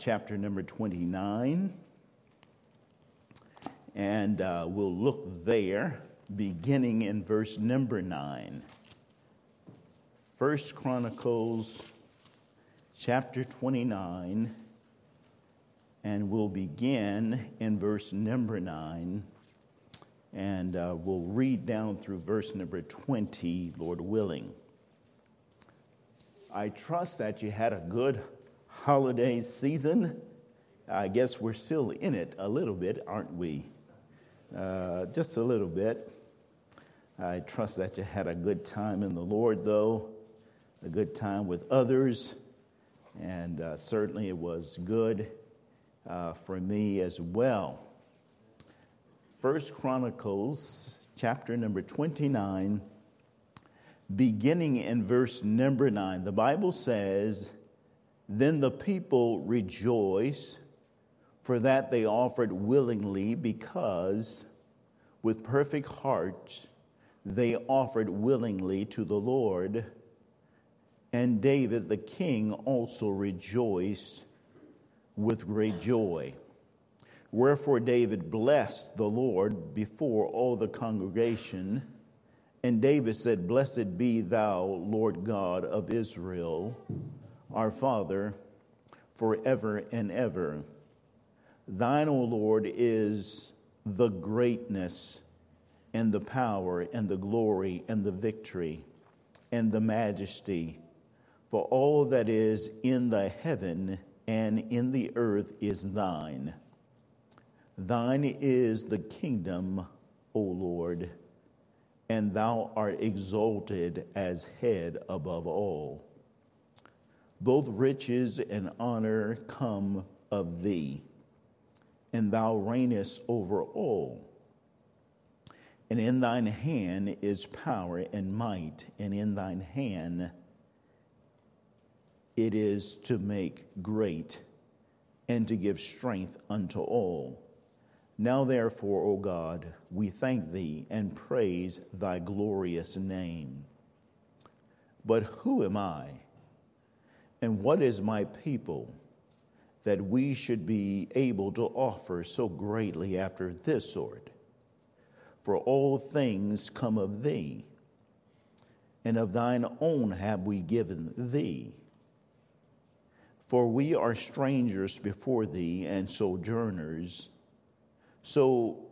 chapter number 29, and we'll look there beginning in verse number 9. First Chronicles chapter 29, and we'll begin in verse number 9, and we'll read down through verse number 20, Lord willing. I trust that you had a good holiday season. I guess we're still in it a little bit, aren't we? Just a little bit. I trust that you had a good time in the Lord, though, a good time with others, and certainly it was good for me as well. First Chronicles chapter number 29, beginning in verse number 9. The Bible says, "Then the people rejoiced, for that they offered willingly, because with perfect hearts they offered willingly to the Lord. And David the king also rejoiced with great joy. Wherefore David blessed the Lord before all the congregation. And David said, Blessed be thou, Lord God of Israel, our Father, forever and ever. Thine, O Lord, is the greatness and the power and the glory and the victory and the majesty. For all that is in the heaven and in the earth is thine. Thine is the kingdom, O Lord, and thou art exalted as head above all. Both riches and honor come of thee, and thou reignest over all. And in thine hand is power and might, and in thine hand it is to make great and to give strength unto all. Now therefore, O God, we thank thee and praise thy glorious name. But who am I, and what is my people, that we should be able to offer so greatly after this sort? For all things come of thee, and of thine own have we given thee. For we are strangers before thee and sojourners. So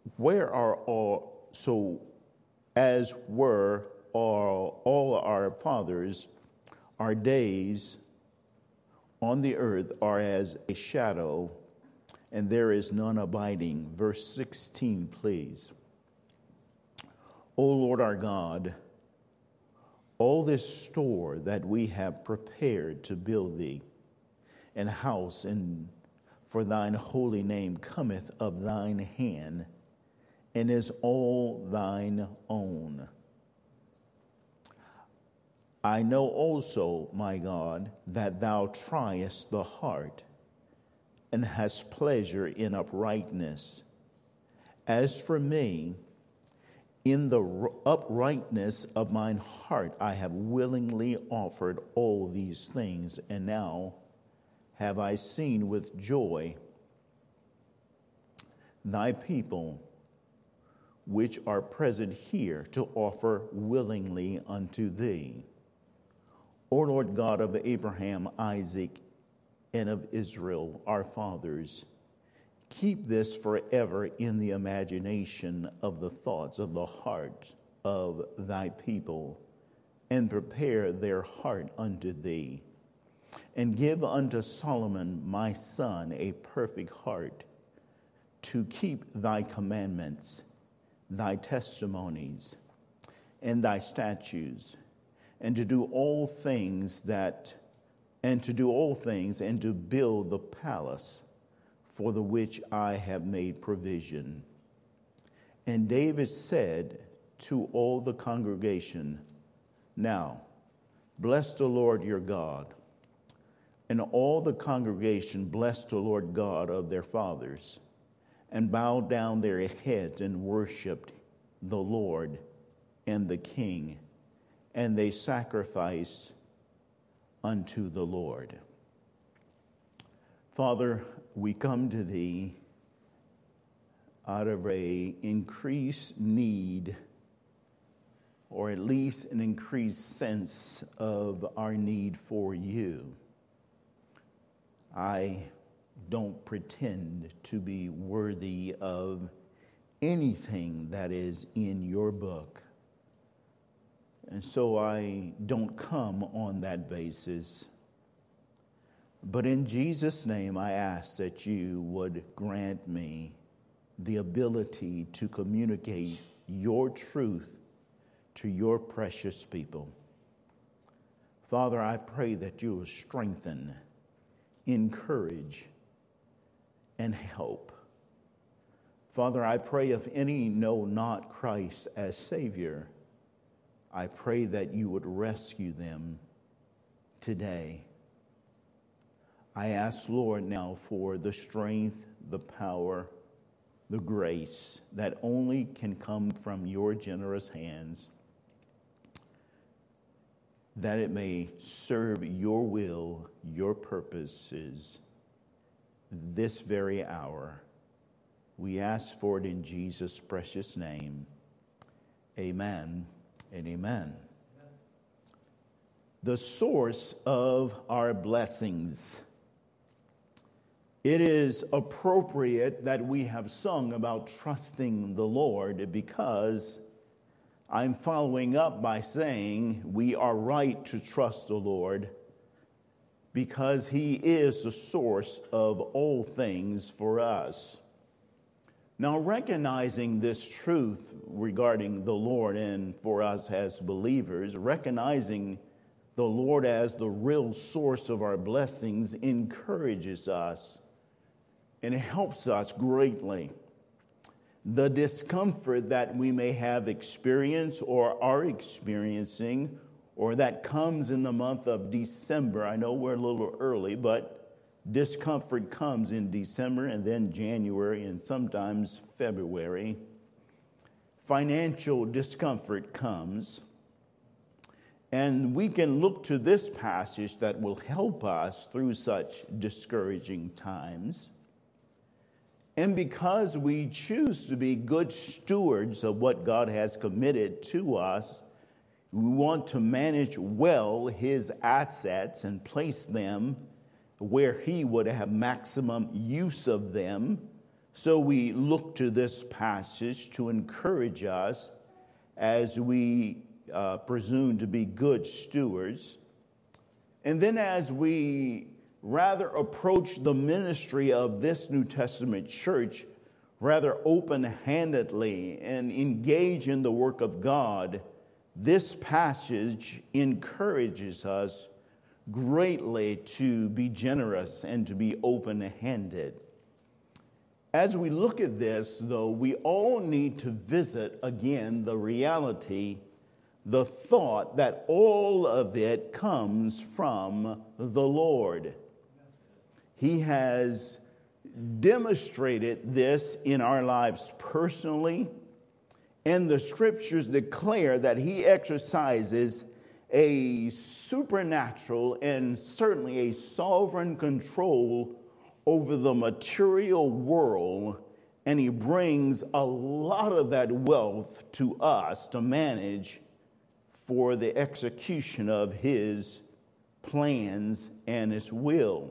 as were all our fathers, our days on the earth are as a shadow, and there is none abiding." Verse 16, please. "O Lord our God, all this store that we have prepared to build thee an house and for thine holy name cometh of thine hand, and is all thine own. I know also, my God, that thou triest the heart, and hast pleasure in uprightness. As for me, in the uprightness of mine heart I have willingly offered all these things, and now have I seen with joy thy people, which are present here, to offer willingly unto thee. O Lord God of Abraham, Isaac, and of Israel, our fathers, keep this forever in the imagination of the thoughts of the heart of thy people, and prepare their heart unto thee. And give unto Solomon my son a perfect heart, to keep thy commandments, thy testimonies, and thy statutes, and to do all things and to build the palace for the which I have made provision." And David said to all the congregation, "Now bless the Lord your God." And all the congregation blessed the Lord God of their fathers, and bowed down their heads and worshipped the Lord and the King, and they sacrificed unto the Lord. Father, we come to Thee out of a increased need, or at least an increased sense of our need for You. I don't pretend to be worthy of anything that is in Your book. And so I don't come on that basis. But in Jesus' name, I ask that You would grant me the ability to communicate Your truth to Your precious people. Father, I pray that You will strengthen, encourage, and help. Father, I pray if any know not Christ as Savior, I pray that You would rescue them today. I ask, Lord, now for the strength, the power, the grace that only can come from Your generous hands, that it may serve Your will, Your purposes this very hour. We ask for it in Jesus' precious name. Amen and amen. The source of our blessings. It is appropriate that we have sung about trusting the Lord, because I'm following up by saying we are right to trust the Lord because He is the source of all things for us. Now, recognizing this truth regarding the Lord and for us as believers, recognizing the Lord as the real source of our blessings encourages us and it helps us greatly. The discomfort that we may have experienced or are experiencing, or that comes in the month of December. I know we're a little early, but discomfort comes in December and then January and sometimes February. Financial discomfort comes. And we can look to this passage that will help us through such discouraging times. And because we choose to be good stewards of what God has committed to us, we want to manage well His assets and place them where He would have maximum use of them. So we look to this passage to encourage us as we presume to be good stewards. And then as we rather approach the ministry of this New Testament church rather open-handedly and engage in the work of God, this passage encourages us greatly to be generous and to be open-handed. As we look at this, though, we all need to visit again the reality, the thought that all of it comes from the Lord. He has demonstrated this in our lives personally, and the scriptures declare that He exercises a supernatural and certainly a sovereign control over the material world, and He brings a lot of that wealth to us to manage for the execution of His plans and His will.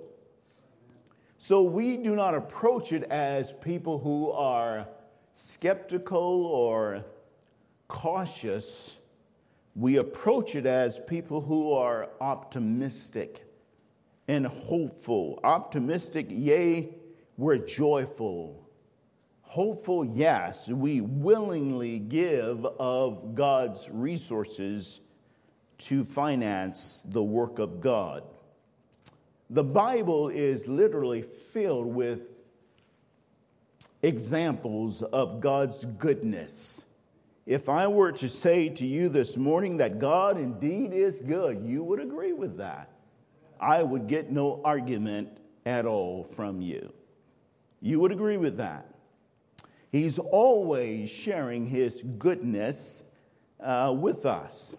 So we do not approach it as people who are skeptical or cautious. We approach it as people who are optimistic and hopeful. Optimistic, yea, we're joyful. Hopeful, yes, we willingly give of God's resources to finance the work of God. The Bible is literally filled with examples of God's goodness. If I were to say to you this morning that God indeed is good, you would agree with that. I would get no argument at all from you. You would agree with that. He's always sharing His goodness with us.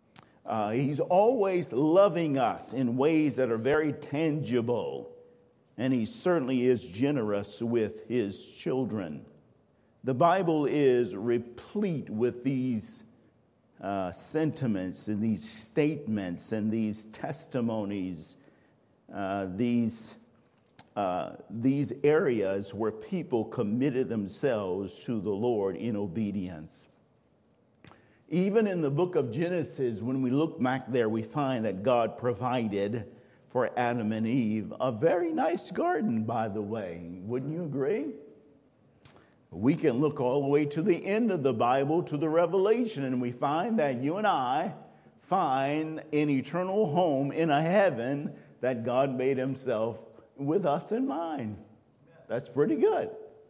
He's always loving us in ways that are very tangible. and he certainly is generous with his children. The Bible is replete with these sentiments and these statements and these testimonies, these areas where people committed themselves to the Lord in obedience. Even in the book of Genesis, when we look back there, we find that God provided for Adam and Eve a very nice garden, by the way. Wouldn't you agree? We can look all the way to the end of the Bible, to the Revelation, and we find that you and I find an eternal home in a heaven that God made himself with us in mind. That's pretty good.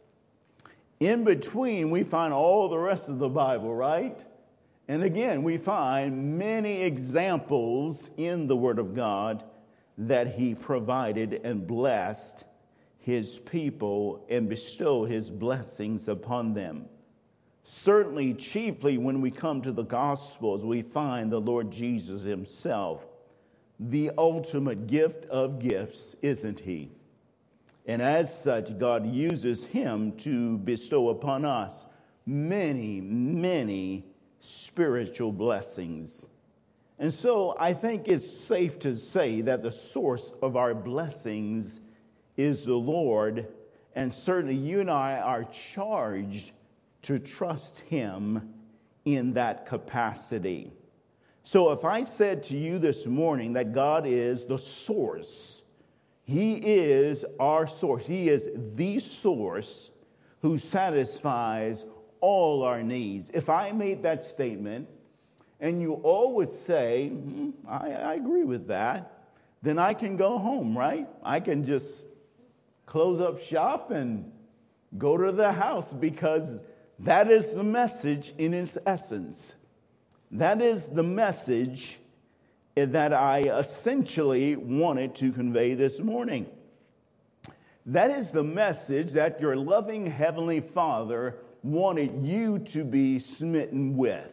In between, we find all the rest of the Bible, right? And again, we find many examples in the Word of God that he provided and blessed his people and bestowed his blessings upon them. Certainly, chiefly when we come to the Gospels, we find the Lord Jesus himself, the ultimate gift of gifts, isn't he? And as such, God uses him to bestow upon us many, many spiritual blessings. And so I think it's safe to say that the source of our blessings is the Lord, and certainly you and I are charged to trust him in that capacity. So if I said to you this morning that God is the source, he is our source, he is the source who satisfies all our needs. If I made that statement, and you all would say, I agree with that, then I can go home, right? I can just close up shop and go to the house, because that is the message in its essence. That is the message that I essentially wanted to convey this morning. That is the message that your loving Heavenly Father wanted you to be smitten with.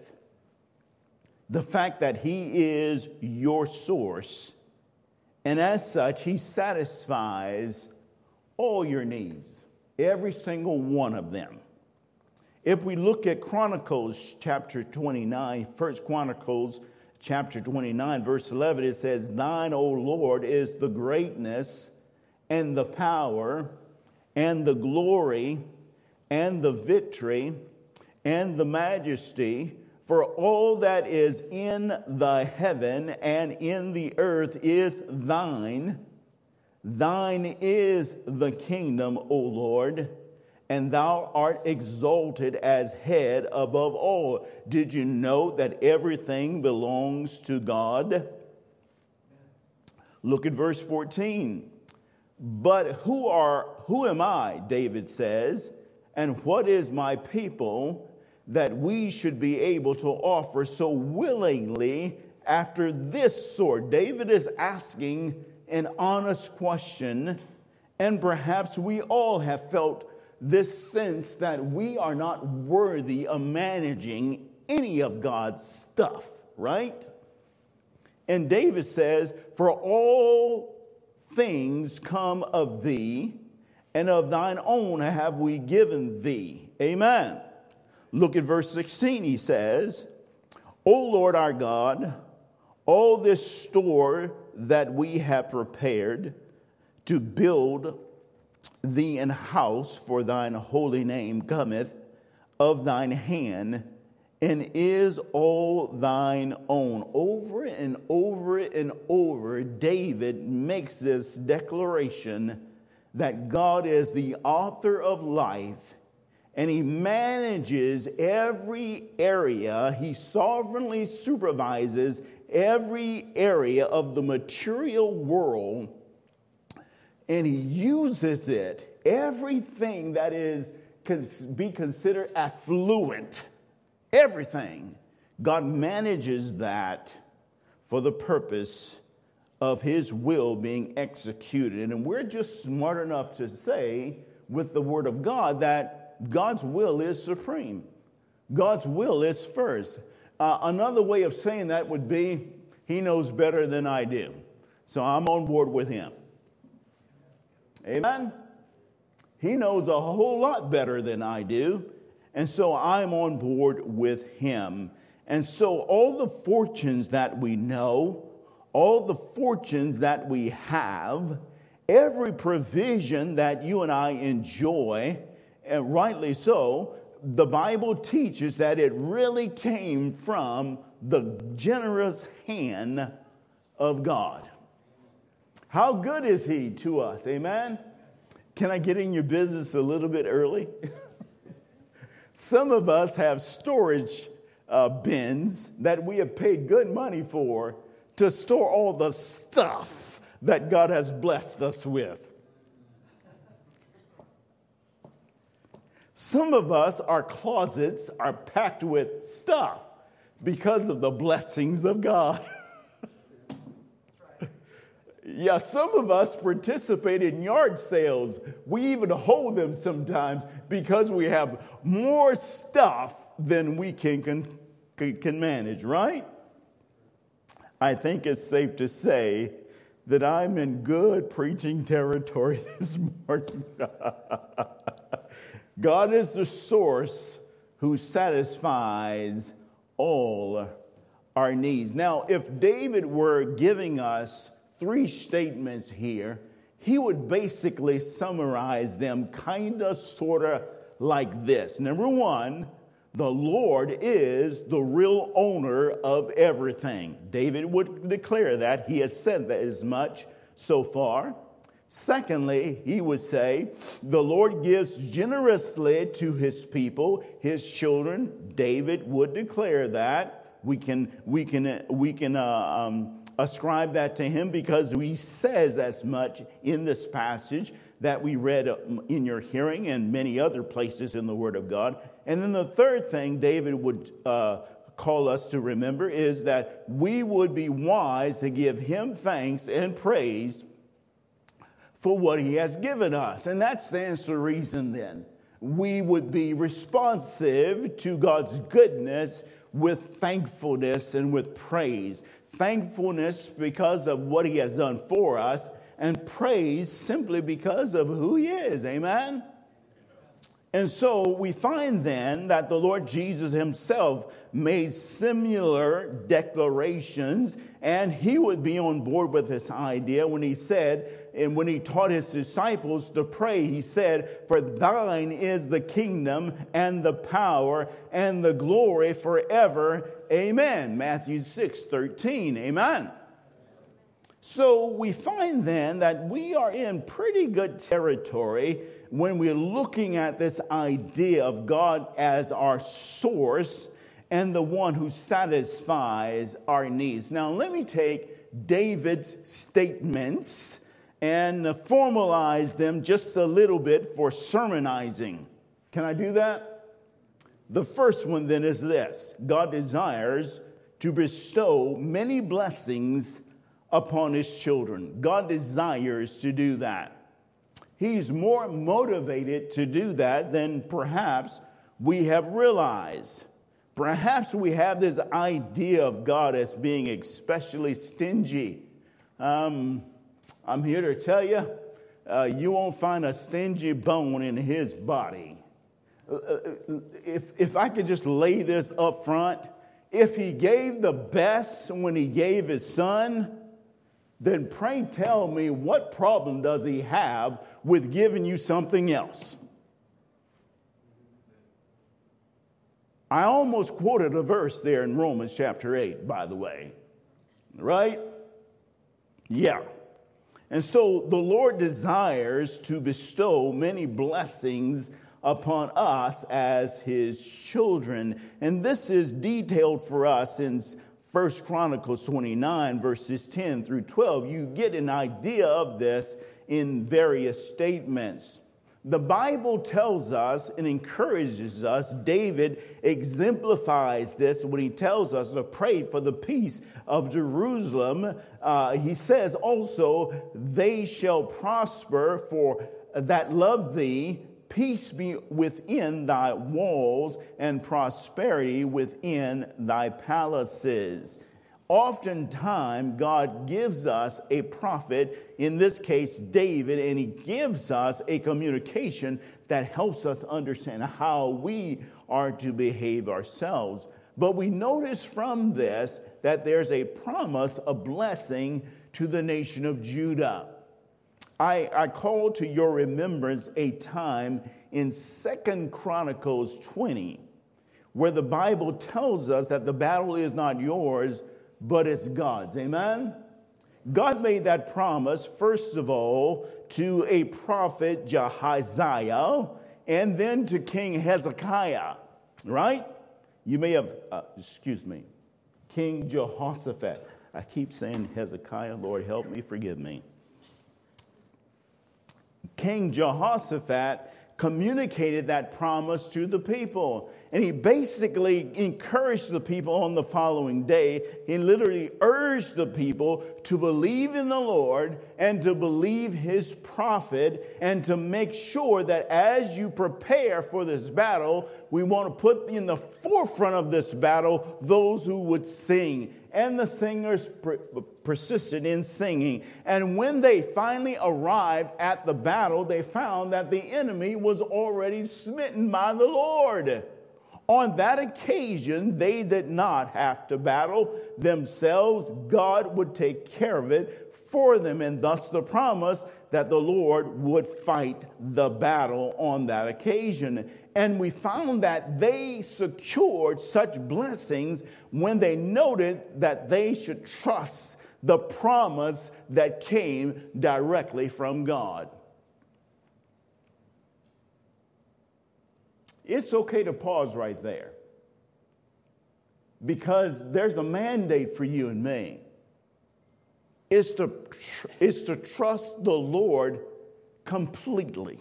The fact that he is your source, and as such, he satisfies all your needs, every single one of them. If we look at Chronicles chapter 29, 1 Chronicles chapter 29, verse 11, it says, "Thine, O Lord, is the greatness and the power and the glory and the victory and the majesty, for all that is in the heaven and in the earth is thine. Thine is the kingdom, O Lord, and thou art exalted as head above all." Did you know that everything belongs to God? Look at verse 14. "But who am I," David says, "and what is my people, that we should be able to offer so willingly after this sort?" David is asking an honest question, and perhaps we all have felt this sense that we are not worthy of managing any of God's stuff, right? And David says, "For all things come of thee, and of thine own have we given thee." Amen. Look at verse 16. He says, "O Lord our God, all this store that we have prepared to build thee an house for thine holy name cometh of thine hand, and is all thine own." Over and over and over, David makes this declaration that God is the author of life, and he manages every area. He sovereignly supervises every area of the material world, and he uses it, everything that is can be considered affluent, everything. God manages that for the purpose of his will being executed. And we're just smart enough to say with the Word of God that God's will is supreme. God's will is first. Another way of saying that would be, he knows better than I do. So I'm on board with him. Amen? He knows a whole lot better than I do. And so I'm on board with him. And so all the fortunes that we know, all the fortunes that we have, every provision that you and I enjoy, and rightly so, the Bible teaches that it really came from the generous hand of God. How good is he to us? Amen? Can I get in your business a little bit early? Some of us have storage bins that we have paid good money for to store all the stuff that God has blessed us with. Some of us, our closets are packed with stuff because of the blessings of God. Yeah, some of us participate in yard sales. We even hold them sometimes because we have more stuff than we can manage, right? I think it's safe to say that I'm in good preaching territory this morning. God is the source who satisfies all our needs. Now, if David were giving us 3 statements here, he would basically summarize them kind of, sort of like this. Number 1, the Lord is the real owner of everything. David would declare that. He has said that as much so far. Secondly, he would say, the Lord gives generously to his people, his children. David would declare that. We can ascribe that to him because he says as much in this passage that we read in your hearing and many other places in the Word of God. And then the third thing David would call us to remember is that we would be wise to give him thanks and praise for what he has given us. And that stands to reason then. We would be responsive to God's goodness with thankfulness and with praise. Thankfulness because of what he has done for us, and praise simply because of who he is. Amen? And so we find then that the Lord Jesus himself made similar declarations, and he would be on board with this idea when he said, and when he taught his disciples to pray, he said, for thine is the kingdom and the power and the glory forever. Amen. Matthew 6:13. Amen. So we find then that we are in pretty good territory when we're looking at this idea of God as our source and the one who satisfies our needs. Now, let me take David's statements and formalize them just a little bit for sermonizing. Can I do that? The first one then is this. God desires to bestow many blessings upon his children. God desires to do that. He's more motivated to do that than perhaps we have realized. Perhaps we have this idea of God as being especially stingy. I'm here to tell you, you won't find a stingy bone in his body. If I could just lay this up front, if he gave the best when he gave his son, then pray tell me, what problem does he have with giving you something else? I almost quoted a verse there in Romans chapter 8, by the way. Right? Yeah. And so the Lord desires to bestow many blessings upon us as his children. And this is detailed for us in 1 Chronicles 29, verses 10 through 12. You get an idea of this in various statements. The Bible tells us and encourages us. David exemplifies this when he tells us to pray for the peace of Jerusalem. He says also, they shall prosper for that love thee. Peace be within thy walls and prosperity within thy palaces. Oftentimes, God gives us a prophet, in this case, David, and he gives us a communication that helps us understand how we are to behave ourselves. But we notice from this that there's a promise, a blessing to the nation of Judah. I call to your remembrance a time in 2 Chronicles 20, where the Bible tells us that the battle is not yours, but it's God's. Amen? God made that promise, first of all, to a prophet, Jahaziah, and then to King Hezekiah, right? You may have, King Jehoshaphat. I keep saying Hezekiah. Lord, help me, forgive me. King Jehoshaphat communicated that promise to the people. And he basically encouraged the people on the following day. He literally urged the people to believe in the Lord and to believe his prophet and to make sure that as you prepare for this battle, we want to put in the forefront of this battle those who would sing. And the singers persisted in singing. And when they finally arrived at the battle, they found that the enemy was already smitten by the Lord. On that occasion, they did not have to battle themselves. God would take care of it for them, and thus the promise that the Lord would fight the battle on that occasion. And we found that they secured such blessings when they noted that they should trust the promise that came directly from God. It's okay to pause right there, because there's a mandate for you and me. It's to trust the Lord completely.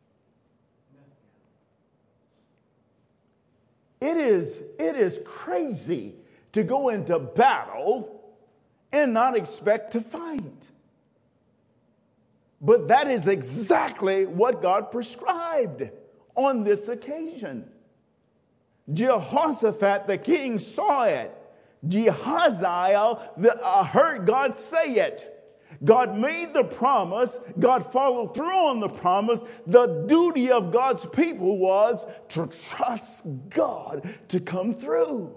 It is crazy to go into battle and not expect to fight. But that is exactly what God prescribed on this occasion. Jehoshaphat, the king, saw it. Jehaziah heard God say it. God made the promise. God followed through on the promise. The duty of God's people was to trust God to come through.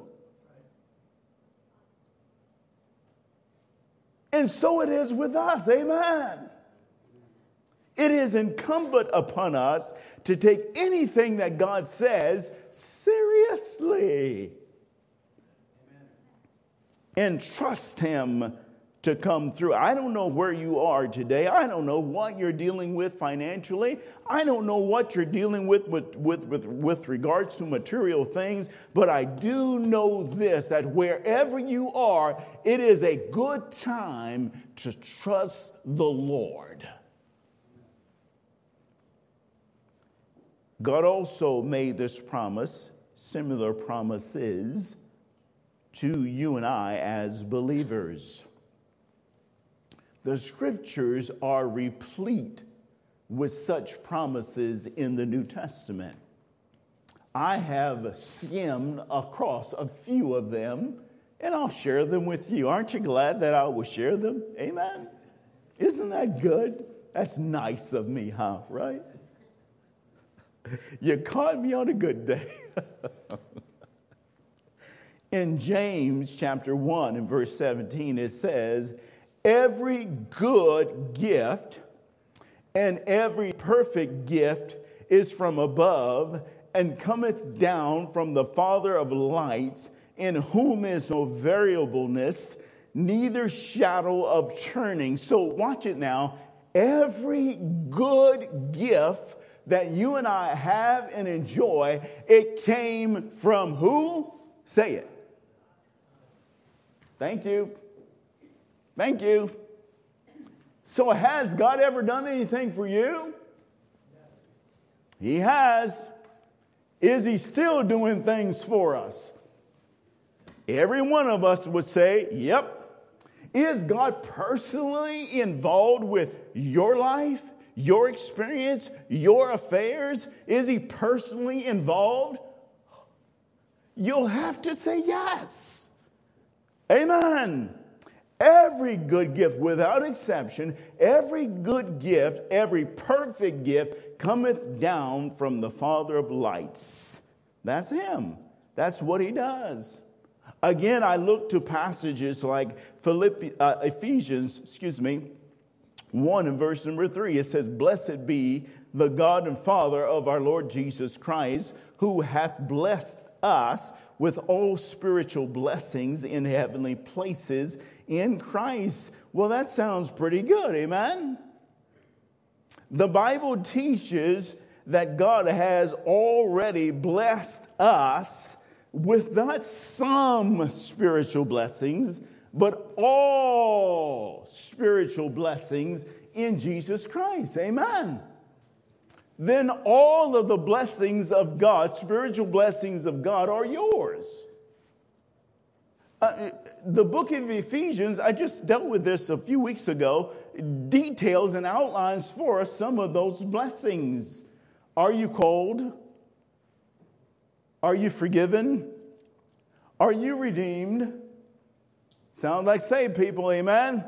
And so it is with us. Amen. It is incumbent upon us to take anything that God says seriously and trust him to come through. I don't know where you are today. I don't know what you're dealing with financially. I don't know what you're dealing with regards to material things. But I do know this, that wherever you are, it is a good time to trust the Lord. God also made this promise, similar promises, to you and I as believers. The scriptures are replete with such promises in the New Testament. I have skimmed across a few of them, and I'll share them with you. Aren't you glad that I will share them? Amen? Isn't that good? That's nice of me, huh? Right? You caught me on a good day. In James chapter 1 and verse 17, it says, every good gift and every perfect gift is from above and cometh down from the Father of lights, in whom is no variableness, neither shadow of turning. So watch it now. Every good gift that you and I have and enjoy, it came from who? Say it. Thank you. Thank you. So has God ever done anything for you? He has. Is he still doing things for us? Every one of us would say, yep. Is God personally involved with your life, your experience, your affairs? Is he personally involved? You'll have to say yes. Amen. Every good gift, without exception, every good gift, every perfect gift cometh down from the Father of lights. That's him. That's what he does. Again, I look to passages like Ephesians, 1 and verse number 3. It says, "Blessed be the God and Father of our Lord Jesus Christ, who hath blessed us with all spiritual blessings in heavenly places in Christ." Well, that sounds pretty good, amen? The Bible teaches that God has already blessed us with not some spiritual blessings, but all spiritual blessings in Jesus Christ. Amen. Then all of the blessings of God, spiritual blessings of God, are yours. The book of Ephesians, I just dealt with this a few weeks ago, details and outlines for us some of those blessings. Are you called? Are you forgiven? Are you redeemed? Sound like saved people, amen?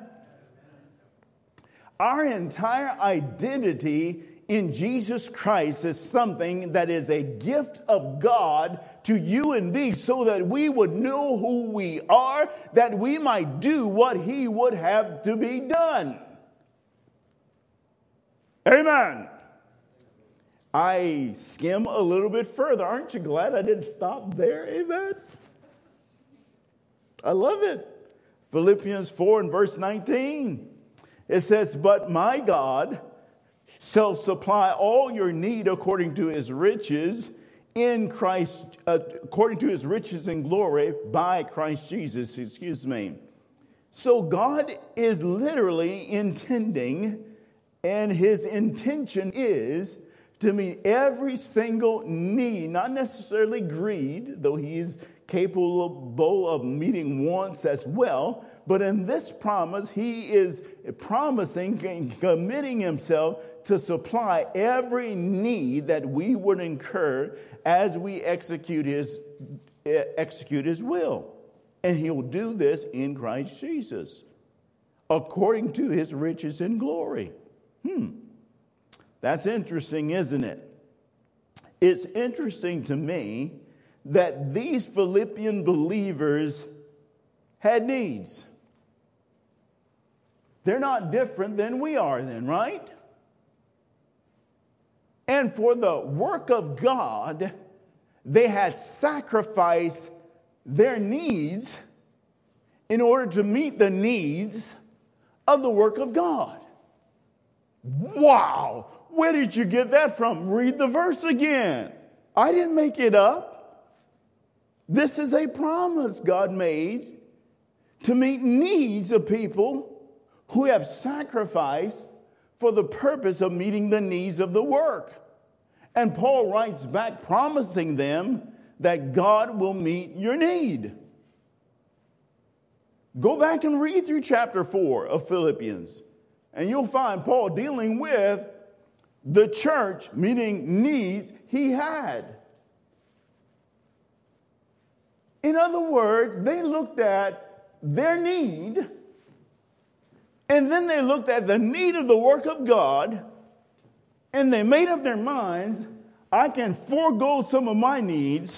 Our entire identity in Jesus Christ is something that is a gift of God to you and me, so that we would know who we are, that we might do what he would have to be done. Amen. I skim a little bit further. Aren't you glad I didn't stop there? Amen. I love it. Philippians 4 and verse 19. It says, "But my God shall supply all your need according to his riches in Christ, according to his riches and glory by Christ Jesus." So God is literally intending, and his intention is to meet every single need, not necessarily greed, though he is capable of meeting wants as well. But in this promise, he is promising and committing himself to supply every need that we would incur as we execute his will. And he'll do this in Christ Jesus, according to his riches and glory. That's interesting, isn't it? It's interesting to me that these Philippian believers had needs. They're not different than we are then, right? And for the work of God, they had sacrificed their needs in order to meet the needs of the work of God. Wow! Where did you get that from? Read the verse again. I didn't make it up. This is a promise God made to meet needs of people who have sacrificed for the purpose of meeting the needs of the work. And Paul writes back promising them that God will meet your need. Go back and read through chapter 4 of Philippians, and you'll find Paul dealing with the church meeting needs he had. In other words, they looked at their need, and then they looked at the need of the work of God, and they made up their minds, I can forego some of my needs.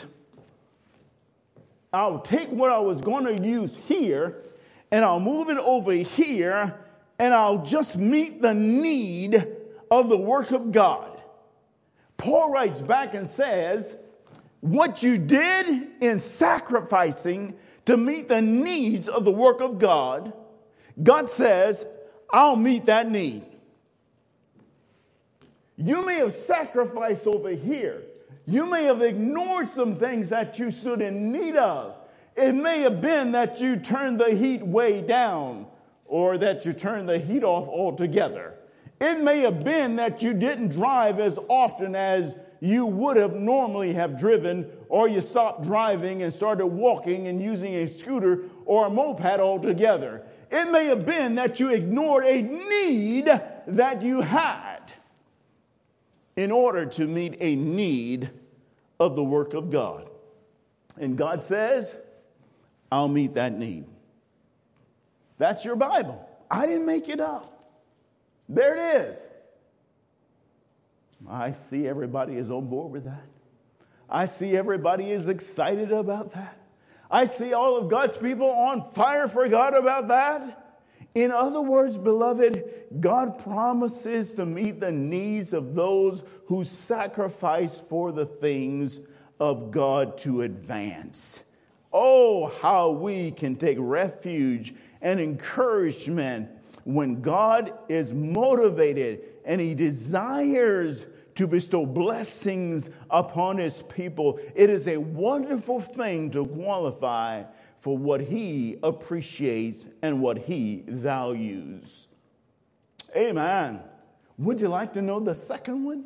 I'll take what I was going to use here, and I'll move it over here, and I'll just meet the need of the work of God. Paul writes back and says, what you did in sacrificing to meet the needs of the work of God, God says, I'll meet that need. You may have sacrificed over here. You may have ignored some things that you stood in need of. It may have been that you turned the heat way down, or that you turned the heat off altogether. It may have been that you didn't drive as often as you would have normally have driven, or you stopped driving and started walking and using a scooter or a moped altogether. It may have been that you ignored a need that you had in order to meet a need of the work of God. And God says, I'll meet that need. That's your Bible. I didn't make it up. There it is. I see everybody is on board with that. I see everybody is excited about that. I see all of God's people on fire for God about that. In other words, beloved, God promises to meet the needs of those who sacrifice for the things of God to advance. Oh, how we can take refuge and encouragement when God is motivated and He desires to bestow blessings upon His people. It is a wonderful thing to qualify for what He appreciates and what He values. Amen. Would you like to know the second one?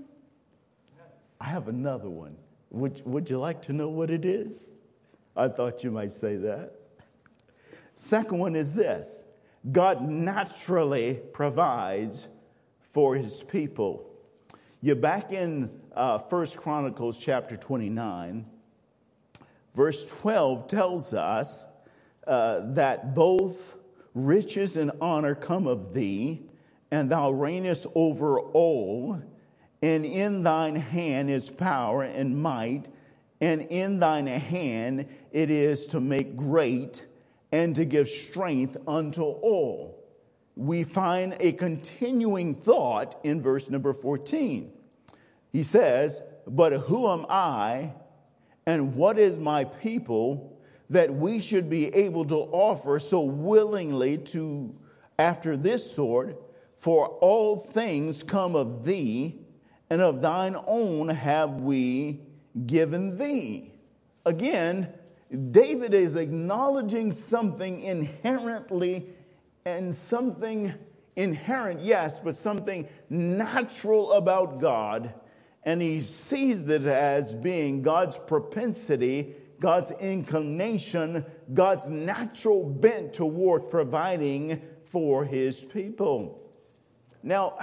I have another one. Would you like to know what it is? I thought you might say that. Second one is this. God naturally provides for His people. You're back in 1 Chronicles chapter 29. Verse 12 tells us that both riches and honor come of thee, and thou reignest over all, and in thine hand is power and might, and in thine hand it is to make great and to give strength unto all. We find a continuing thought in verse number 14. He says, but who am I and what is my people that we should be able to offer so willingly to after this sort? For all things come of thee, and of thine own have we given thee. Again, David is acknowledging something inherently and something inherent, yes, but something natural about God. And he sees it as being God's propensity, God's inclination, God's natural bent toward providing for His people. Now,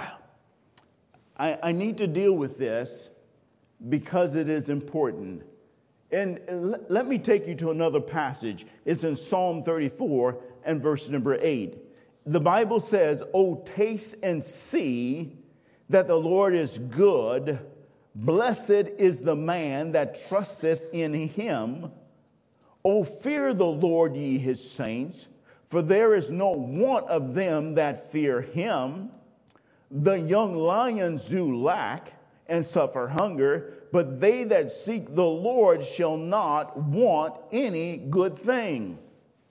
I need to deal with this because it is important. And let me take you to another passage. It's in Psalm 34 and verse number 8. The Bible says, "O taste and see that the Lord is good. Blessed is the man that trusteth in Him. O fear the Lord, ye His saints, for there is no want of them that fear Him. The young lions do lack and suffer hunger, but they that seek the Lord shall not want any good thing."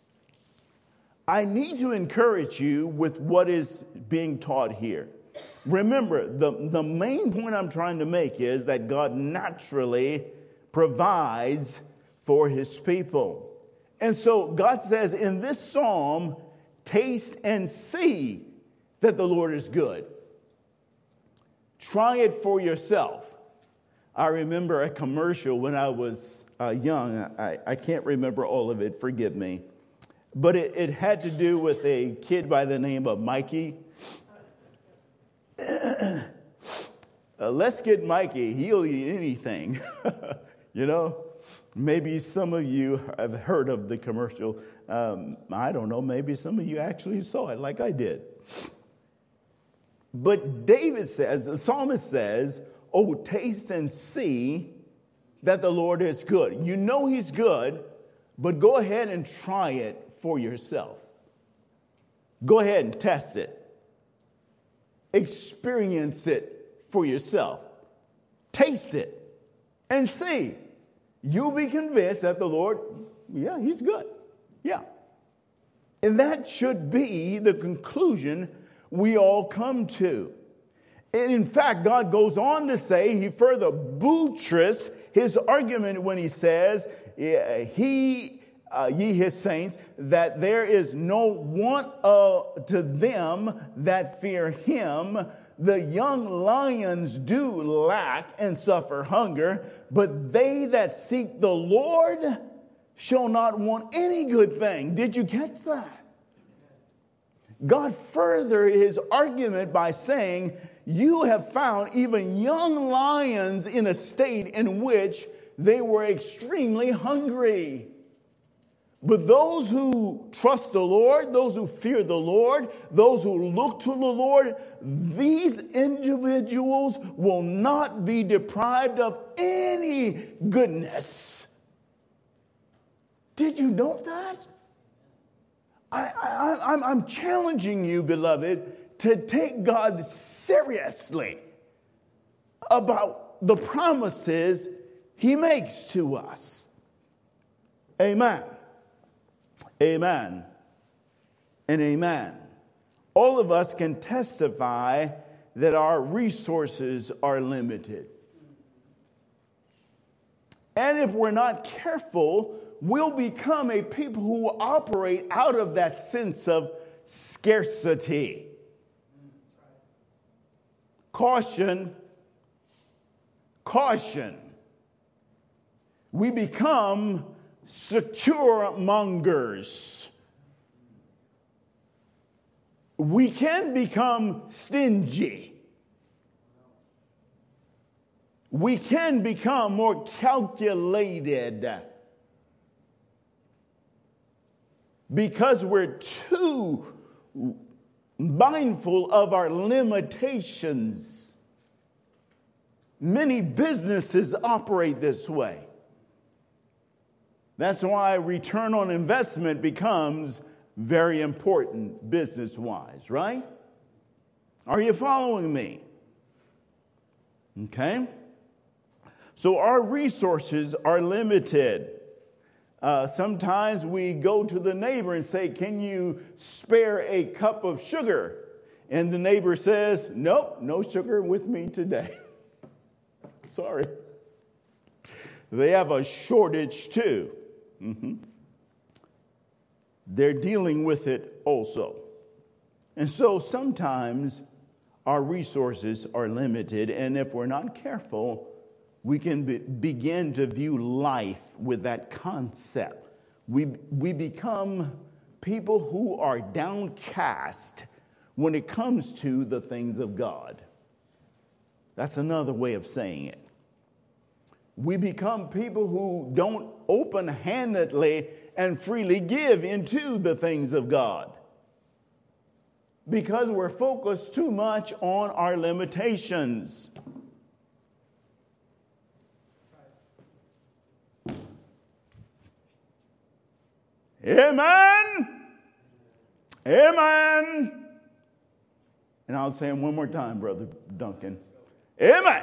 I need to encourage you with what is being taught here. Remember, the main point I'm trying to make is that God naturally provides for His people. And so God says in this psalm, taste and see that the Lord is good. Try it for yourself. I remember a commercial when I was young. I can't remember all of it, forgive me. But it had to do with a kid by the name of Mikey. Let's get Mikey. He'll eat anything. You know, maybe some of you have heard of the commercial. I don't know. Maybe some of you actually saw it like I did. But David says, the psalmist says, "Oh, taste and see that the Lord is good." You know He's good, but go ahead and try it for yourself. Go ahead and test it. Experience it for yourself. Taste it and see. You'll be convinced that the Lord, yeah, He's good. Yeah. And that should be the conclusion we all come to. And in fact, God goes on to say, He further buttresses His argument when He says, ye His saints, that there is no want to them that fear Him. The young lions do lack and suffer hunger, but they that seek the Lord shall not want any good thing. Did you catch that? God furthered His argument by saying, you have found even young lions in a state in which they were extremely hungry. But those who trust the Lord, those who fear the Lord, those who look to the Lord, these individuals will not be deprived of any goodness. Did you know that? I'm challenging you, beloved, to take God seriously about the promises He makes to us. Amen. Amen. And amen. All of us can testify that our resources are limited. And if we're not careful, we'll become a people who operate out of that sense of scarcity. Caution. Caution. We become secure mongers. We can become stingy. We can become more calculated because we're too mindful of our limitations. Many businesses operate this way. That's why return on investment becomes very important business-wise, right? Are you following me? Okay. So our resources are limited. Sometimes we go to the neighbor and say, can you spare a cup of sugar? And the neighbor says, nope, no sugar with me today. Sorry. They have a shortage too. Mm-hmm. They're dealing with it also. And so sometimes our resources are limited, and if we're not careful, we can begin to view life with that concept. We become people who are downcast when it comes to the things of God. That's another way of saying it. We become people who don't open-handedly and freely give into the things of God because we're focused too much on our limitations. Amen. Amen. And I'll say it one more time, Brother Duncan. Amen.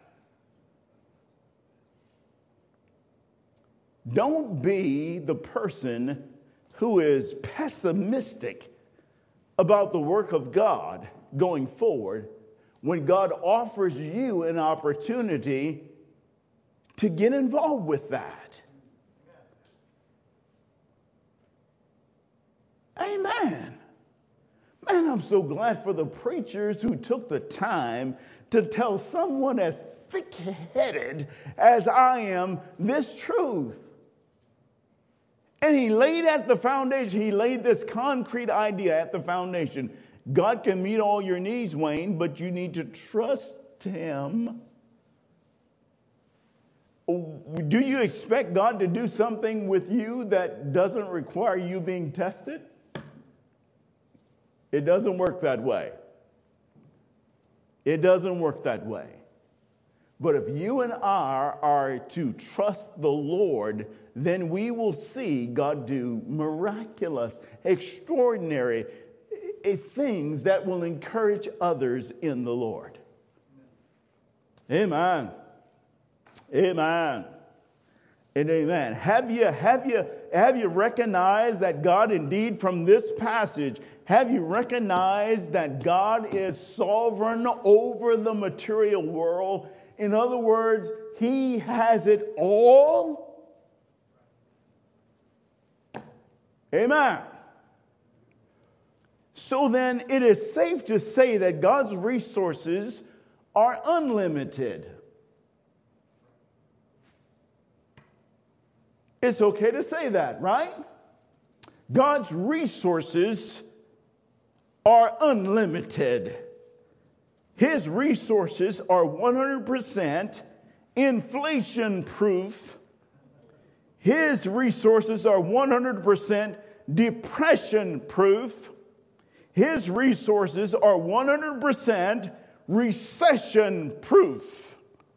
Don't be the person who is pessimistic about the work of God going forward when God offers you an opportunity to get involved with that. Amen. Man, I'm so glad for the preachers who took the time to tell someone as thick-headed as I am this truth. And he laid at the foundation, he laid this concrete idea at the foundation. God can meet all your needs, Wayne, but you need to trust Him. Do you expect God to do something with you that doesn't require you being tested? It doesn't work that way. It doesn't work that way. But if you and I are to trust the Lord, then we will see God do miraculous, extraordinary things that will encourage others in the Lord. Amen. Amen. And amen. Have you recognized that God indeed from this passage, have you recognized that God is sovereign over the material world? In other words, He has it all. Amen. So then it is safe to say that God's resources are unlimited. It's okay to say that, right? God's resources are unlimited. His resources are 100% inflation-proof. His resources are 100% depression proof. His resources are 100% recession proof.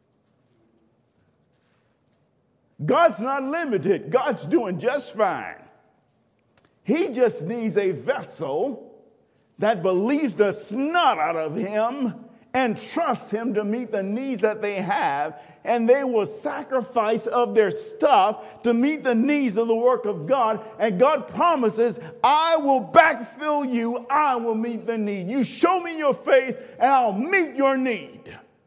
God's not limited. God's doing just fine. He just needs a vessel that believes the snot out of him and trusts him to meet the needs that they have, and they will sacrifice of their stuff to meet the needs of the work of God. And God promises, I will backfill you, I will meet the need. You show me your faith, and I'll meet your need.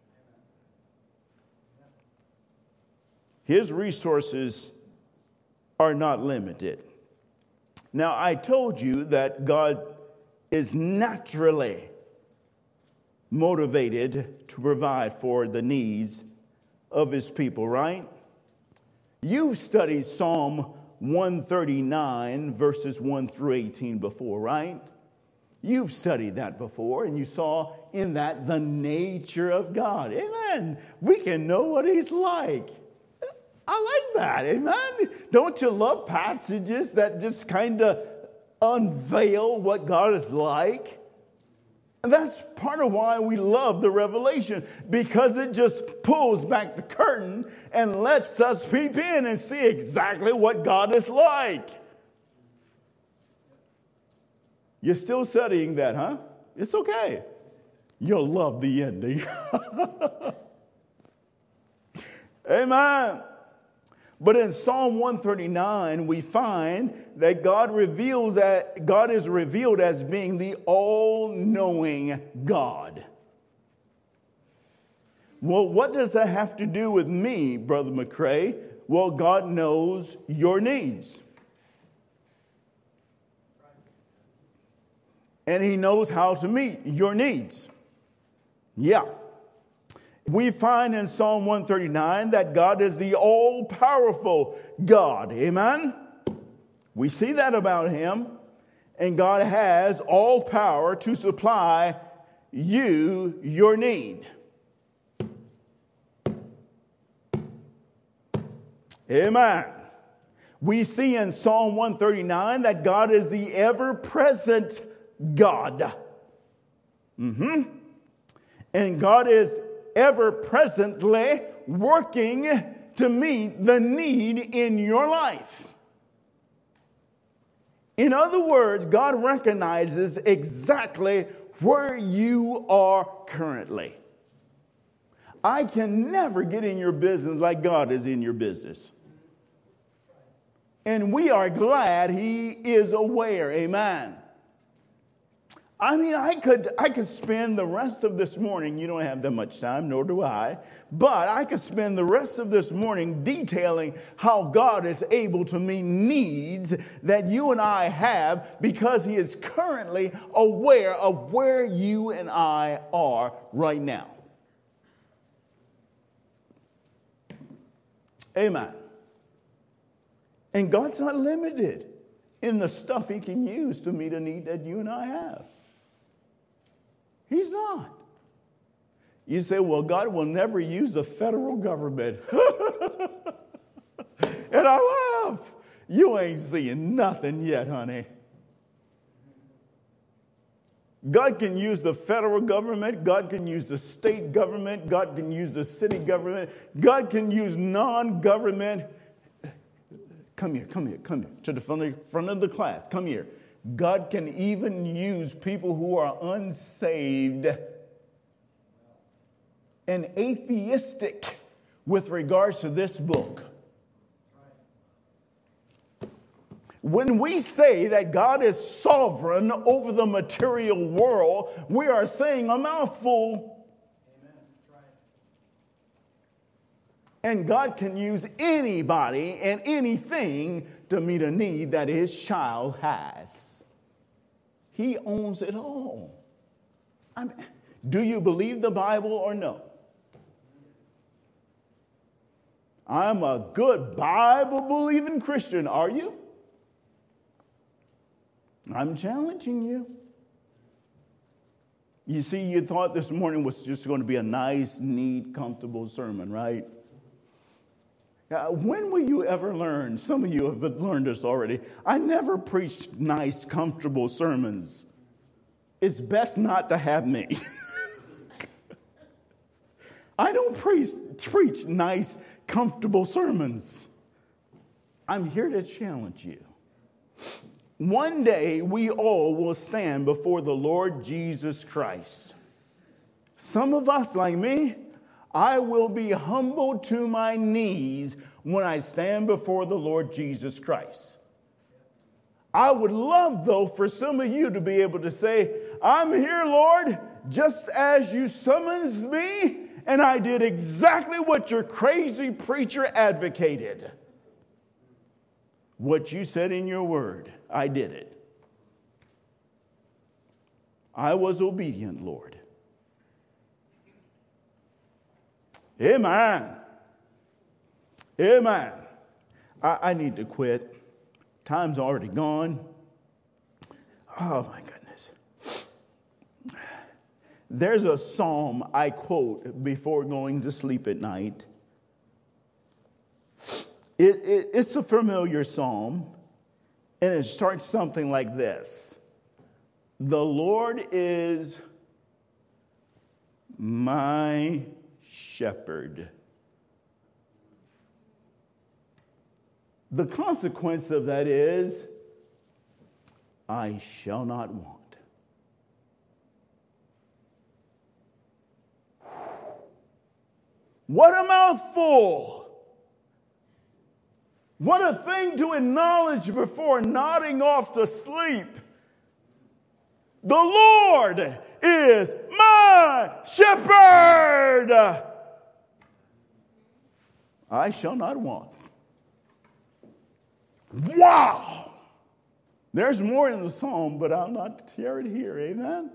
His resources are not limited. Now, I told you that God is naturally motivated to provide for the needs of his people, right? You've studied Psalm 139, verses 1 through 18 before, right? You've studied that before, and you saw in that the nature of God. Amen. We can know what he's like. I like that. Amen. Don't you love passages that just kind of unveil what God is like? And that's part of why we love the Revelation, because it just pulls back the curtain and lets us peep in and see exactly what God is like. You're still studying that, huh? It's okay. You'll love the ending. Amen. But in Psalm 139, we find that God is revealed as being the all-knowing God. Well, what does that have to do with me, Brother McCrae? Well, God knows your needs. And he knows how to meet your needs. Yeah. We find in Psalm 139 that God is the all-powerful God. Amen? We see that about him. And God has all power to supply you your need. Amen. We see in Psalm 139 that God is the ever-present God. And God is ever presently working to meet the need in your life. In other words, God recognizes exactly where you are currently. I can never get in your business like God is in your business. And we are glad he is aware. Amen. I mean, I could spend the rest of this morning, you don't have that much time, nor do I, but I could spend the rest of this morning detailing how God is able to meet needs that you and I have because he is currently aware of where you and I are right now. Amen. And God's not limited in the stuff he can use to meet a need that you and I have. He's not. You say, well, God will never use the federal government. And I laugh. You ain't seeing nothing yet, honey. God can use the federal government. God can use the state government. God can use the city government. God can use non-government. Come here. To the front of the class. Come here. God can even use people who are unsaved and atheistic with regards to this book. When we say that God is sovereign over the material world, we are saying a mouthful. And God can use anybody and anything to meet a need that his child has. He owns it all. Do you believe the Bible or no? I'm a good Bible-believing Christian. Are you? I'm challenging you. You see, you thought this morning was just going to be a nice, neat, comfortable sermon, right? When will you ever learn? Some of you have learned this already. I never preached nice, comfortable sermons. It's best not to have me. I don't preach nice, comfortable sermons. I'm here to challenge you. One day, we all will stand before the Lord Jesus Christ. Some of us, like me, I will be humbled to my knees when I stand before the Lord Jesus Christ. I would love, though, for some of you to be able to say, I'm here, Lord, just as you summons me, and I did exactly what your crazy preacher advocated. What you said in your word, I did it. I was obedient, Lord. Amen. Amen. I need to quit. Time's already gone. Oh, my goodness. There's a psalm I quote before going to sleep at night. It's a familiar psalm, and it starts something like this. The Lord is my shepherd. The consequence of that is, I shall not want. What a mouthful! What a thing to acknowledge before nodding off to sleep. The Lord is my shepherd. I shall not want. Wow! There's more in the psalm, but I'll not share it here. Amen?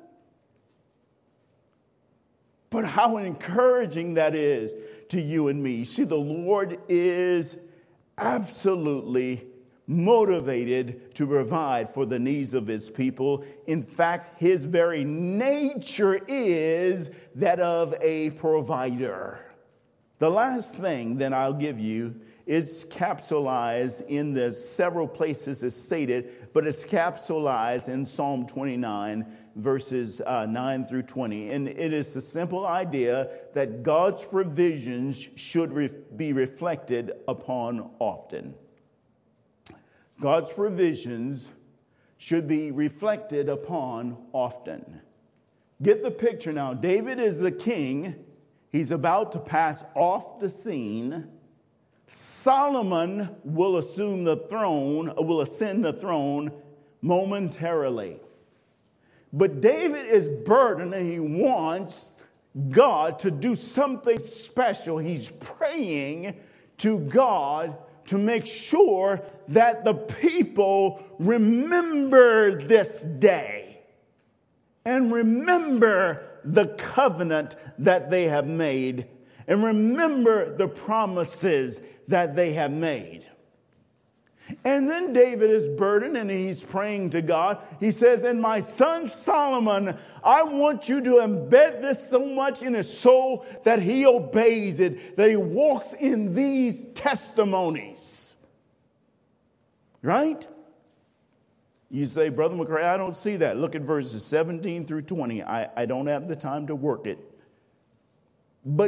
But how encouraging that is to you and me. See, the Lord is absolutely motivated to provide for the needs of his people. In fact, his very nature is that of a provider. The last thing that I'll give you is capsulized in the several places as stated, but it's capsulized in Psalm 29, verses 9 through 20. And it is the simple idea that God's provisions should be reflected upon often. God's provisions should be reflected upon often. Get the picture now. David is the king. He's about to pass off the scene. Solomon will ascend the throne momentarily. But David is burdened and he wants God to do something special. He's praying to God to make sure that the people remember this day and remember the covenant that they have made and remember the promises that they have made. And then David is burdened and he's praying to God. He says, and my son Solomon, I want you to embed this so much in his soul that he obeys it, that he walks in these testimonies. Right? You say, Brother McCray, I don't see that. Look at verses 17 through 20. I don't have the time to work it. But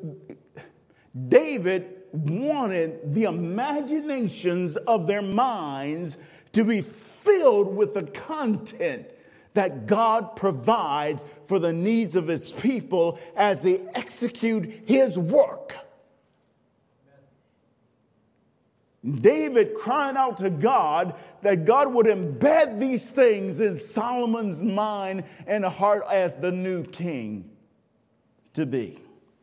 David wanted the imaginations of their minds to be filled with the content that God provides for the needs of his people as they execute his work. David crying out to God that God would embed these things in Solomon's mind and heart as the new king to be.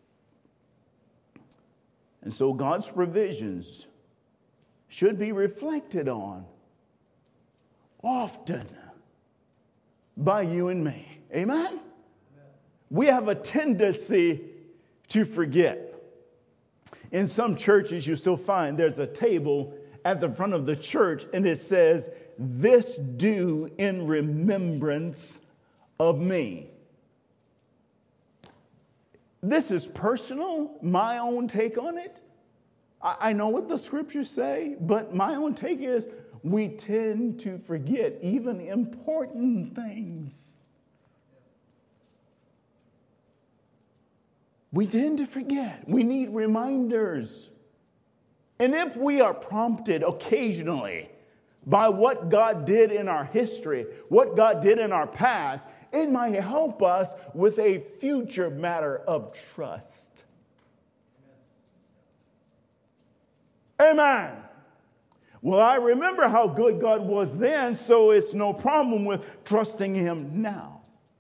And so God's provisions should be reflected on often by you and me. Amen? We have a tendency to forget. In some churches, you still find there's a table at the front of the church, and it says, "This do in remembrance of me." This is personal, my own take on it. I know what the scriptures say, but my own take is we tend to forget even important things. We tend to forget. We need reminders. And if we are prompted occasionally by what God did in our history, what God did in our past, it might help us with a future matter of trust. Amen. Well, I remember how good God was then, so it's no problem with trusting Him now.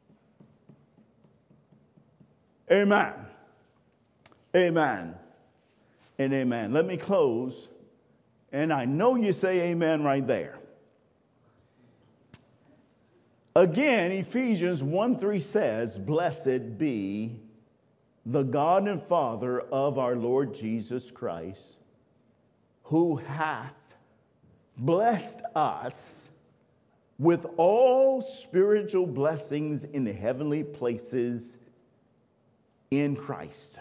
Amen. Amen. And amen. Let me close. And I know you say amen right there. Again, Ephesians 1:3 says, "Blessed be the God and Father of our Lord Jesus Christ, who hath blessed us with all spiritual blessings in the heavenly places in Christ."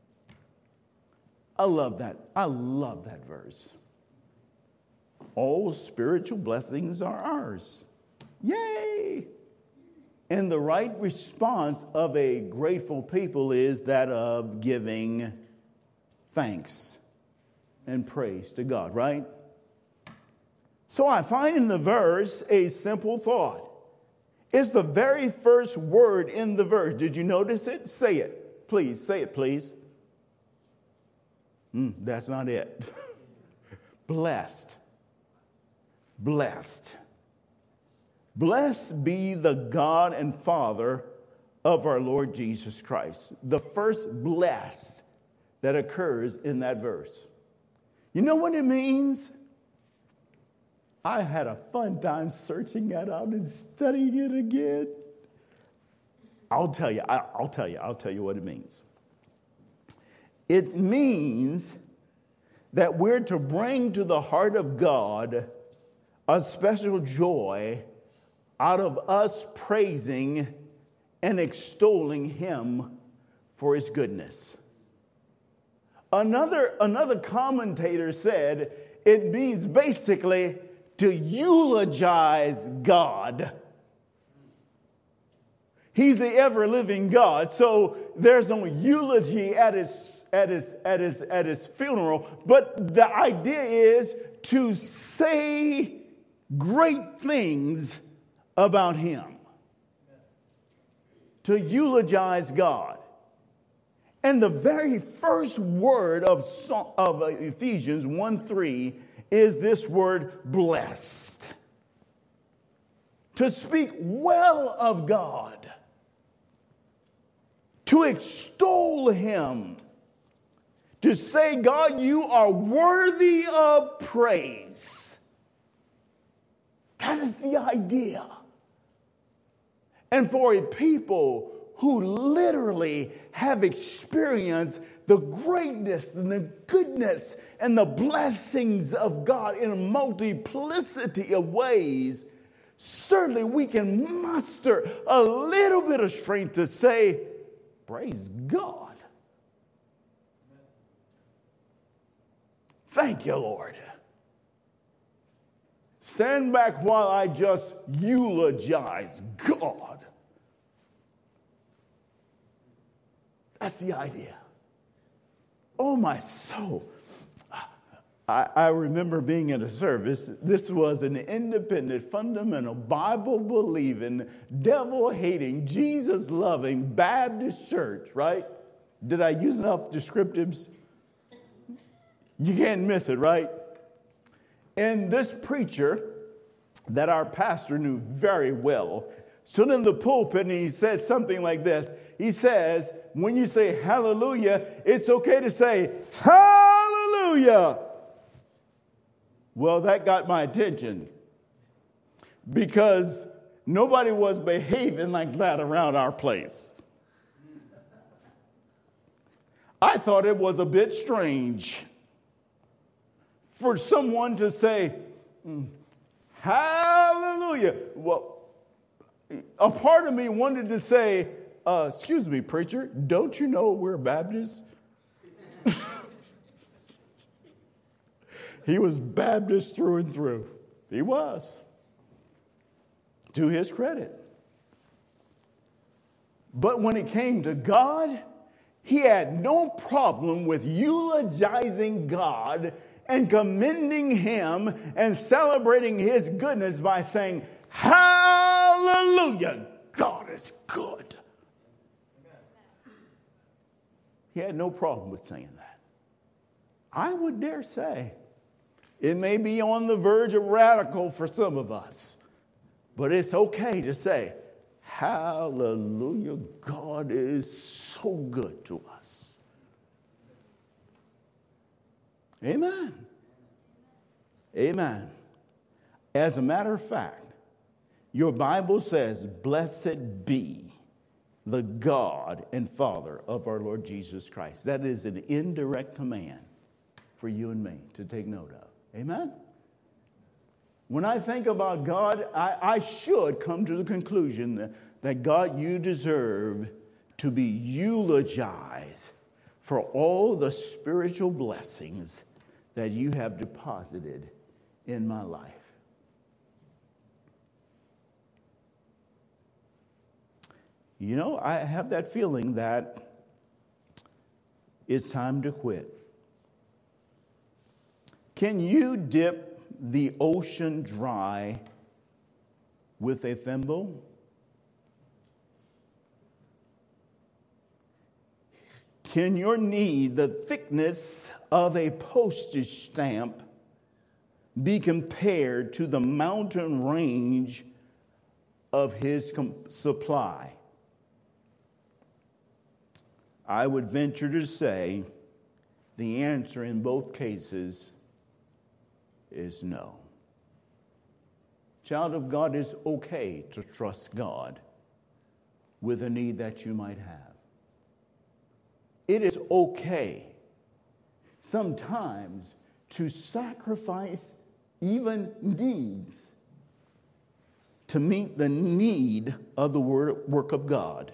I love that. I love that verse. All spiritual blessings are ours. Yay! And the right response of a grateful people is that of giving thanks and praise to God, right? So I find in the verse a simple thought. It's the very first word in the verse. Did you notice it? Say it. Please, say it, please. That's not it. Blessed. Blessed. Blessed be the God and Father of our Lord Jesus Christ. The first blessed that occurs in that verse. You know what it means? I had a fun time searching that out and studying it again. I'll tell you what it means. It means that we're to bring to the heart of God a special joy out of us praising and extolling Him for His goodness. Another commentator said it means basically to eulogize God. He's the ever-living God, so there's no eulogy at his funeral. But the idea is to say great things about Him. To eulogize God. And the very first word of Ephesians 1:3 is this word blessed. To speak well of God. To extol Him. To say, God, you are worthy of praise. That is the idea. And for a people who literally have experienced the greatness and the goodness and the blessings of God in a multiplicity of ways, certainly we can muster a little bit of strength to say, praise God. Thank you, Lord. Stand back while I just eulogize God. That's the idea. Oh, my soul. I remember being in a service. This was an independent, fundamental, Bible-believing, devil-hating, Jesus-loving Baptist church, right? Did I use enough descriptives? You can't miss it, right? And this preacher that our pastor knew very well stood in the pulpit and he said something like this. He says, when you say hallelujah, it's okay to say hallelujah. Well, that got my attention because nobody was behaving like that around our place. I thought it was a bit strange for someone to say, hallelujah. Well, a part of me wanted to say, excuse me, preacher, don't you know we're Baptists? He was Baptist through and through. He was. To his credit. But when it came to God, he had no problem with eulogizing God and commending him and celebrating his goodness by saying, hallelujah, God is good. He had no problem with saying that. I would dare say it may be on the verge of radical for some of us, but it's okay to say, hallelujah, God is so good to us. Amen. Amen. As a matter of fact, your Bible says, blessed be the God and Father of our Lord Jesus Christ. That is an indirect command for you and me to take note of. Amen? When I think about God, I should come to the conclusion that God, you deserve to be eulogized for all the spiritual blessings that you have deposited in my life. You know, I have that feeling that it's time to quit. Can you dip the ocean dry with a thimble? Can your need, the thickness of a postage stamp, be compared to the mountain range of his supply? I would venture to say the answer in both cases is no. Child of God, it's okay to trust God with a need that you might have. It is okay sometimes to sacrifice even needs to meet the need of the work of God.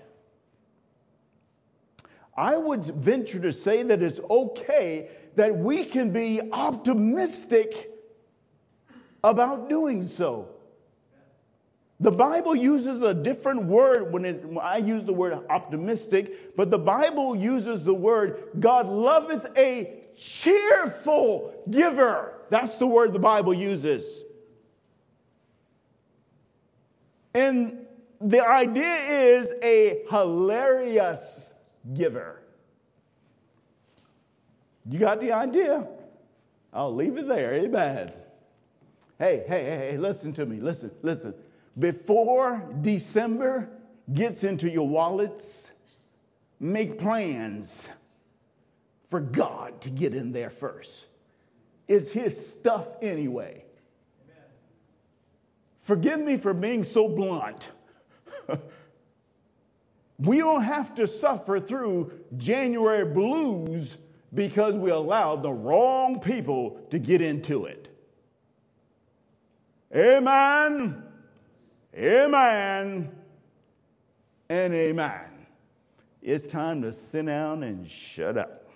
I would venture to say that it's okay that we can be optimistic about doing so. The Bible uses a different word when I use the word optimistic, but the Bible uses the word, God loveth a cheerful giver. That's the word the Bible uses. And the idea is a hilarious giver. You got the idea? I'll leave it there. Amen. Hey, listen to me. Listen. Before December gets into your wallets, make plans for God to get in there first. It's his stuff anyway. Amen. Forgive me for being so blunt. We don't have to suffer through January blues because we allowed the wrong people to get into it. Amen. Amen. And amen. It's time to sit down and shut up.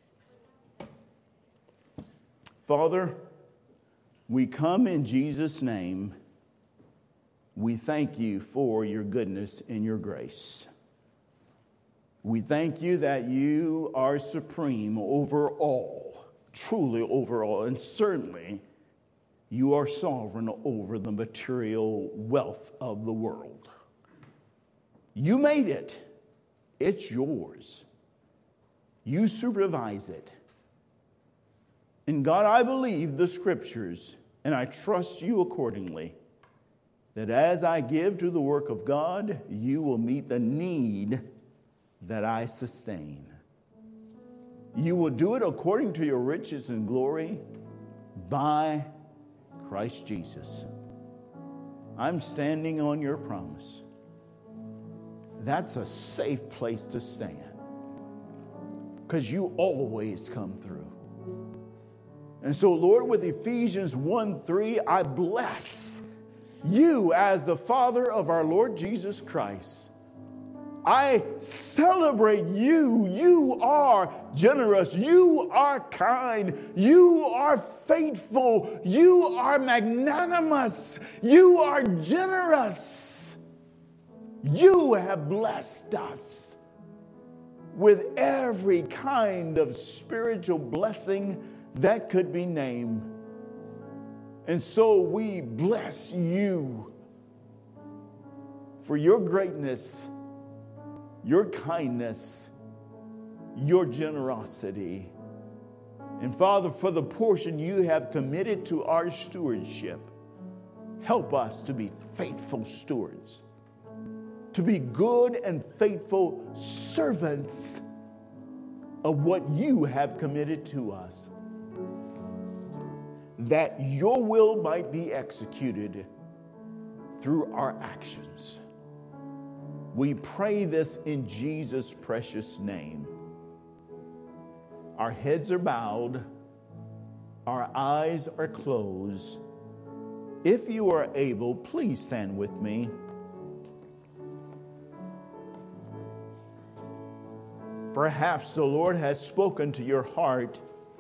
Father, we come in Jesus' name. We thank you for your goodness and your grace. We thank you that you are supreme over all, truly over all, and certainly you are sovereign over the material wealth of the world. You made it. It's yours. You supervise it. And God, I believe the scriptures, and I trust you accordingly, that as I give to the work of God, you will meet the need that I sustain. You will do it according to your riches and glory by Christ Jesus. I'm standing on your promise. That's a safe place to stand because you always come through. And so, Lord, with Ephesians 1:3, I bless you as the Father of our Lord Jesus Christ I celebrate you. You are generous. You are kind. You are faithful. You are magnanimous. You are generous. You have blessed us with every kind of spiritual blessing that could be named. And so we bless you for your greatness, your kindness, your generosity. And Father, for the portion you have committed to our stewardship, help us to be faithful stewards, to be good and faithful servants of what you have committed to us, that your will might be executed through our actions. We pray this in Jesus' precious name. Our heads are bowed. Our eyes are closed. If you are able, please stand with me. Perhaps the Lord has spoken to your heart.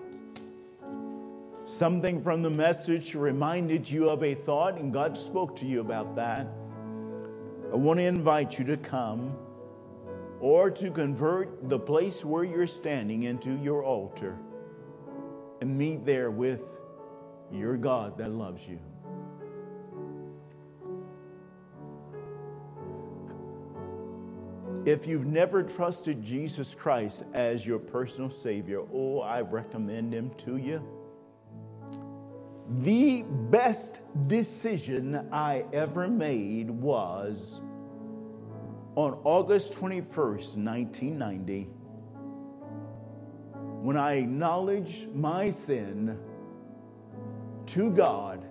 Something from the message reminded you of a thought, and God spoke to you about that. I want to invite you to come or to convert the place where you're standing into your altar and meet there with your God that loves you. If you've never trusted Jesus Christ as your personal Savior, I recommend Him to you. The best decision I ever made was on August 21st, 1990, when I acknowledged my sin to God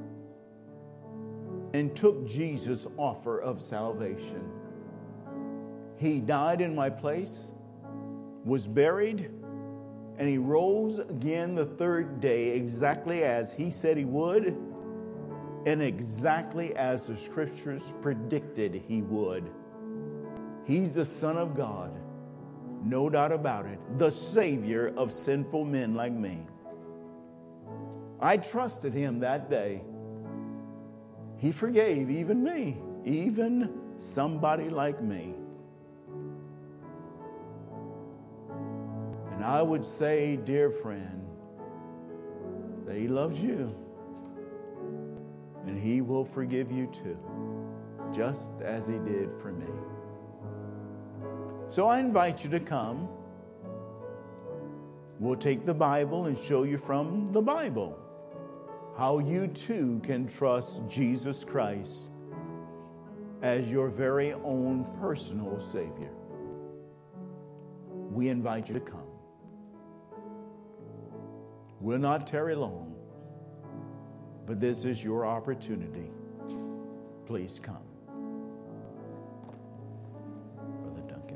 and took Jesus' offer of salvation. He died in my place, was buried, and He rose again the third day exactly as He said He would and exactly as the Scriptures predicted He would. He's the Son of God, no doubt about it, the Savior of sinful men like me. I trusted Him that day. He forgave even me, even somebody like me. And I would say, dear friend, that He loves you. And He will forgive you too, just as He did for me. So I invite you to come. We'll take the Bible and show you from the Bible how you too can trust Jesus Christ as your very own personal Savior. We invite you to come. We'll not tarry long, but this is your opportunity. Please come. Brother Duncan.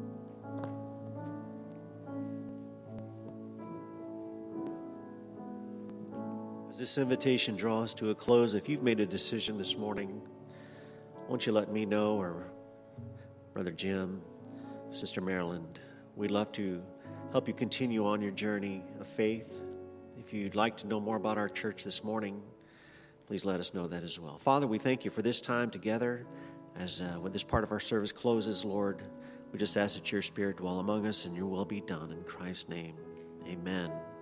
As this invitation draws to a close, if you've made a decision this morning, won't you let me know, or Brother Jim, Sister Maryland? We'd love to help you continue on your journey of faith. If you'd like to know more about our church this morning, please let us know that as well. Father, we thank you for this time together. As when this part of our service closes, Lord, we just ask that your Spirit dwell among us and your will be done. In Christ's name, amen.